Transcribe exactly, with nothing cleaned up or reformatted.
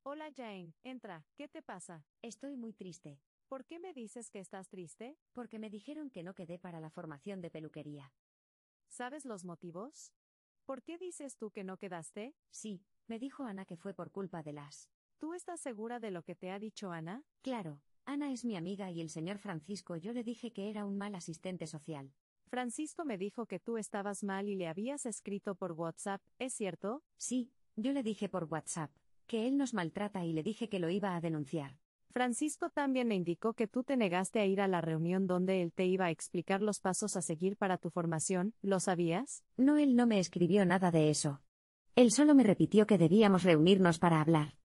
Hola Jane, entra, ¿qué te pasa? Estoy muy triste, ¿Por qué me dices que estás triste? porque me dijeron que no quedé para la formación de peluquería. ¿Sabes los motivos? ¿Por qué dices tú que no quedaste? Sí, me dijo Ana que fue por culpa de las... ¿Tú estás segura de lo que te ha dicho Ana? Claro, Ana es mi amiga y el señor Francisco yo le dije que era un mal asistente social. Francisco me dijo que tú estabas mal y le habías escrito por WhatsApp, ¿es cierto? Sí, yo le dije por WhatsApp, que él nos maltrata y le dije que lo iba a denunciar. Francisco también me indicó que tú te negaste a ir a la reunión donde él te iba a explicar los pasos a seguir para tu formación, ¿lo sabías? No, él no me escribió nada de eso. Él solo me repitió que debíamos reunirnos para hablar.